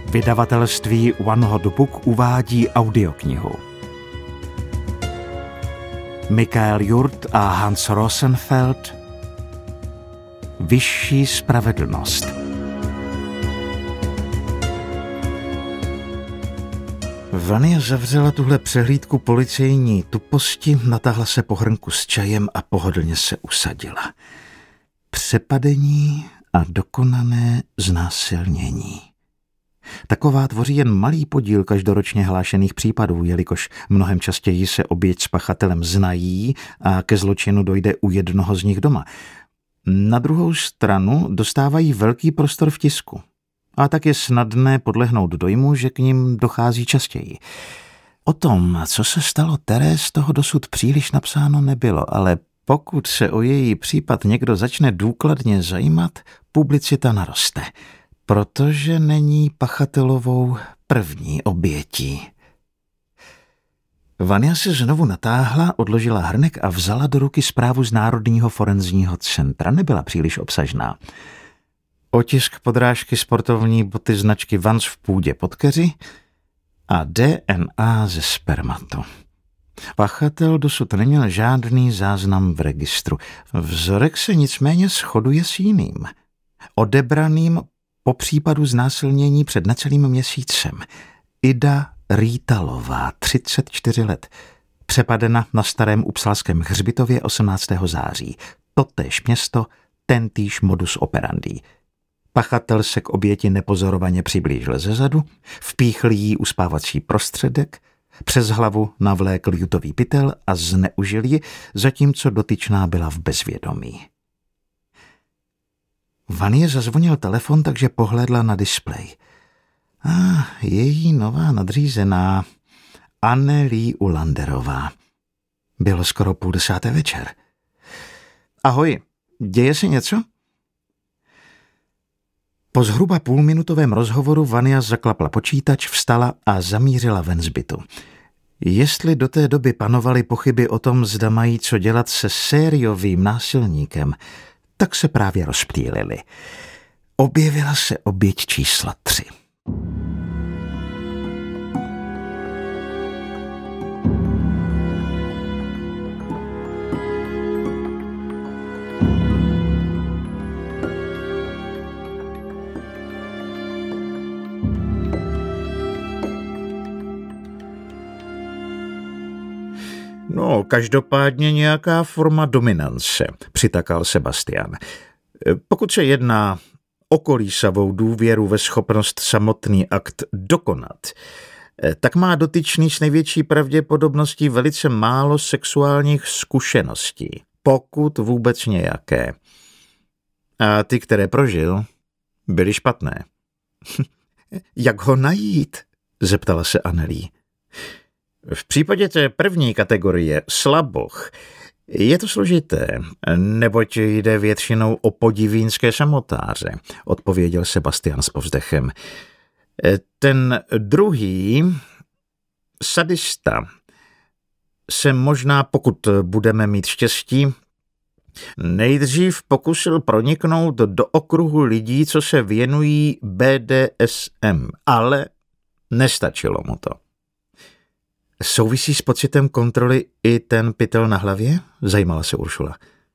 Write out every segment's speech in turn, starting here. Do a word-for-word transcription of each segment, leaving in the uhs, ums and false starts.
Vydavatelství One Hot Book uvádí audioknihu. Michael Jurt a Hans Rosenfeld. Vyšší spravedlnost. Vania zavřela tuhle přehlídku policejní tuposti, natáhla se po hrnku s čajem a pohodlně se usadila. Přepadení a dokonané znásilnění. Taková tvoří jen malý podíl každoročně hlášených případů, jelikož mnohem častěji se oběť s pachatelem znají a ke zločinu dojde u jednoho z nich doma. Na druhou stranu dostávají velký prostor v tisku. A tak je snadné podlehnout dojmu, že k nim dochází častěji. O tom, co se stalo Therese, toho dosud příliš napsáno nebylo, ale pokud se o její případ někdo začne důkladně zajímat, publicita naroste, protože není pachatelovou první obětí. Vania se znovu natáhla, odložila hrnek a vzala do ruky zprávu z Národního forenzního centra. Nebyla příliš obsažná. Otisk podrážky sportovní boty značky Vans v půdě pod keři a D N A ze spermatu. Pachatel dosud neměl žádný záznam v registru. Vzorek se nicméně shoduje s jiným. Odebraným po případu znásilnění před necelým měsícem. Ida Rýtalová, třicet čtyři let. Přepadena na Starém Upsalském hřbitově osmnáctého září. Totéž město, tentýž modus operandi. Pachatel se k oběti nepozorovaně přiblížil zezadu, vpíchl jí uspávací prostředek, přes hlavu navlékl jutový pytel a zneužil ji, zatímco dotyčná byla v bezvědomí. Vanie zazvonil telefon, takže pohlédla na displej. A ah, její nová nadřízená, Anneli Ulanderová. Bylo skoro půl desáté večer. Ahoj, děje se něco? Po zhruba půlminutovém rozhovoru Vania zaklapla počítač, vstala a zamířila ven z bytu. Jestli do té doby panovaly pochyby o tom, zda mají co dělat se sériovým násilníkem, tak se právě rozptýlily. Objevila se oběť číslo tři. No, každopádně nějaká forma dominance, přitakal Sebastian. Pokud se jedná o kolísavou důvěru ve schopnost samotný akt dokonat, tak má dotyčný s největší pravděpodobností velice málo sexuálních zkušeností, pokud vůbec nějaké. A ty, které prožil, byly špatné. Jak ho najít? Zeptala se Anneli. V případě té první kategorie slaboch je to složité, neboť jde většinou o podivínské samotáře, odpověděl Sebastian s povzdechem. Ten druhý, sadista, se možná, pokud budeme mít štěstí, nejdřív pokusil proniknout do okruhu lidí, co se věnují B D S M, ale nestačilo mu to. Souvisí s pocitem kontroly i ten pytel na hlavě? Zajímala se Uršula.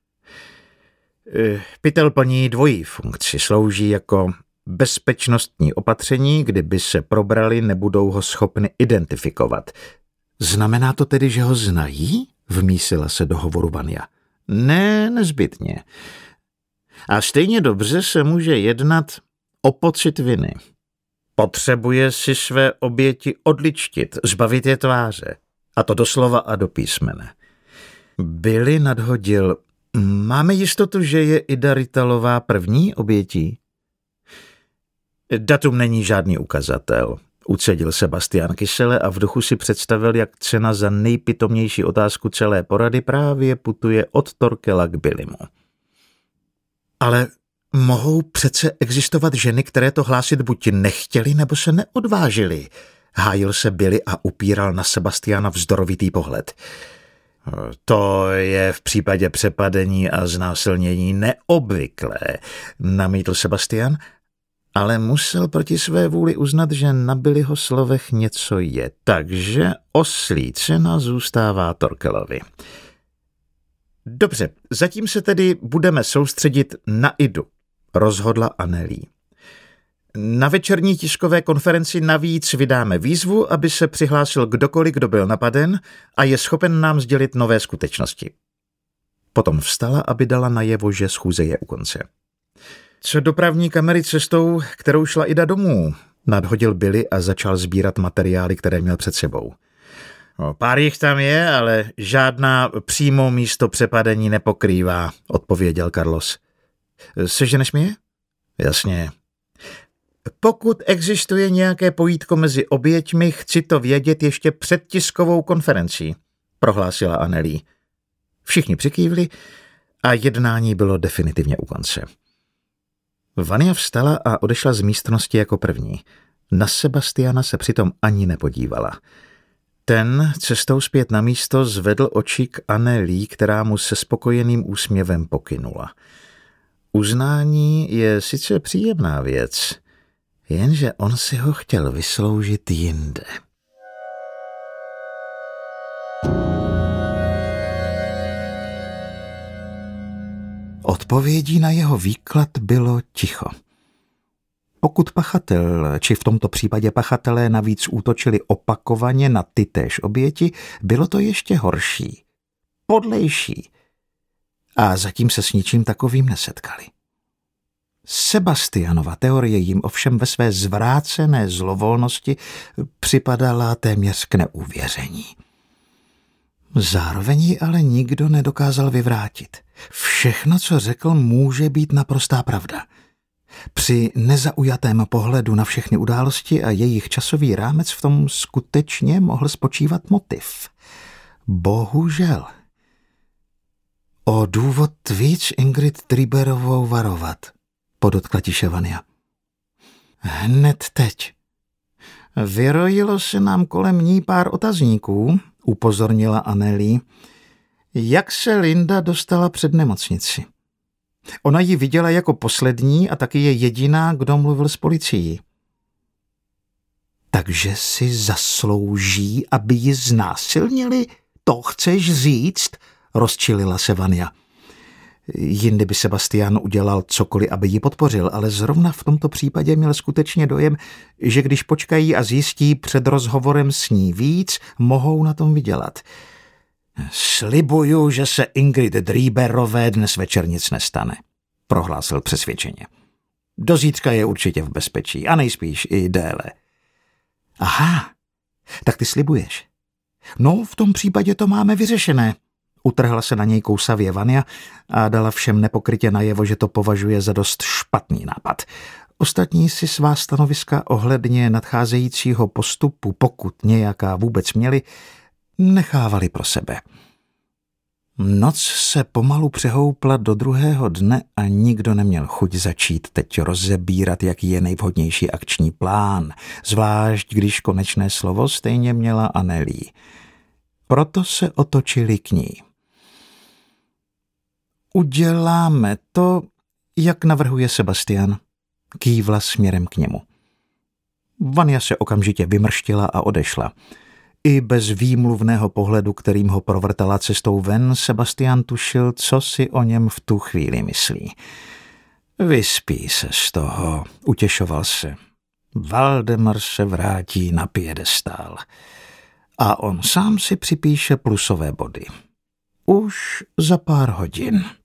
Pytel plní dvojí funkci. Slouží jako bezpečnostní opatření, kdyby se probrali, nebudou ho schopni identifikovat. Znamená to tedy, že ho znají? Vmísila se do hovoru Vania. Ne, nezbytně. A stejně dobře se může jednat o pocit viny. Potřebuje si své oběti odličtit, zbavit je tváře. A to doslova a do písmene. Billy nadhodil. Máme jistotu, že je Ida Rýtalová první obětí? Datum není žádný ukazatel, ucedil Sebastian kysele a v duchu si představil, jak cena za nejpitomnější otázku celé porady právě putuje od Torkela k Billymu. Ale mohou přece existovat ženy, které to hlásit buď nechtěli, nebo se neodvážili. Hájil se Billy a upíral na Sebastiana vzdorovitý pohled. To je v případě přepadení a znásilnění neobvyklé, namítl Sebastian ale musel proti své vůli uznat, že na Billyho slovech něco je, takže oslí cena zůstává Torkelovi. Dobře, zatím se tedy budeme soustředit na Idu, rozhodla Anneli. Na večerní tiskové konferenci navíc vydáme výzvu, aby se přihlásil kdokoliv, kdo byl napaden a je schopen nám sdělit nové skutečnosti. Potom vstala, aby dala najevo, že schůze je u konce. Co dopravní kamery cestou, kterou šla Ida domů, nadhodil Billy a začal sbírat materiály, které měl před sebou. No, pár jich tam je, ale žádná přímo místo přepadení nepokrývá, odpověděl Carlos. Seženeš mi je? Jasně. Pokud existuje nějaké pojítko mezi oběťmi, chci to vědět ještě před tiskovou konferencí, prohlásila Anneli. Všichni přikývli a jednání bylo definitivně u konce. Vania vstala a odešla z místnosti jako první. Na Sebastiana se přitom ani nepodívala. Ten cestou zpět na místo zvedl oči k Anneli, která mu se spokojeným úsměvem pokynula. Uznání je sice příjemná věc, jenže on si ho chtěl vysloužit jinde. Odpovědí na jeho výklad bylo ticho. Pokud pachatel, či v tomto případě pachatelé navíc útočili opakovaně na tytéž oběti, bylo to ještě horší, podlejší. A zatím se s ničím takovým nesetkali. Sebastianova teorie jim ovšem ve své zvrácené zlovolnosti připadala téměř k neuvěření. Zároveň ji ale nikdo nedokázal vyvrátit. Všechno, co řekl, může být naprostá pravda. Při nezaujatém pohledu na všechny události a jejich časový rámec v tom skutečně mohl spočívat motiv. Bohužel. O důvod víc Ingrid Triberovou varovat, podotkla tiše Vania. Hned teď. Vyrojilo se nám kolem ní pár otazníků, upozornila Anneli. Jak se Linda dostala před nemocnici? Ona ji viděla jako poslední a taky je jediná, kdo mluvil s policií. Takže si zaslouží, aby ji znásilnili? To chceš říct? Rozčilila se Vania. Jindy by Sebastian udělal cokoliv, aby ji podpořil, ale zrovna v tomto případě měl skutečně dojem, že když počkají a zjistí před rozhovorem s ní víc, mohou na tom vydělat. Slibuju, že se Ingrid Drieberové dnes večer nic nestane, prohlásil přesvědčeně. Do zítřka je určitě v bezpečí a nejspíš i déle. Aha, tak ty slibuješ. No, v tom případě to máme vyřešené. Utrhla se na něj kousavě Vania a dala všem nepokrytě najevo, že to považuje za dost špatný nápad. Ostatní si svá stanoviska ohledně nadcházejícího postupu, pokud nějaká vůbec měli, nechávali pro sebe. Noc se pomalu přehoupla do druhého dne a nikdo neměl chuť začít teď rozebírat, jaký je nejvhodnější akční plán, zvlášť když konečné slovo stejně měla Anneli. Proto se otočili k ní. Uděláme to, jak navrhuje Sebastian, kývla směrem k němu. Vania se okamžitě vymrštila a odešla. I bez výmluvného pohledu, kterým ho provrtala cestou ven, Sebastian tušil, co si o něm v tu chvíli myslí. Vyspí se z toho, utěšoval se. Valdemar se vrátí na piedestál. A on sám si připíše plusové body. Už za pár hodin.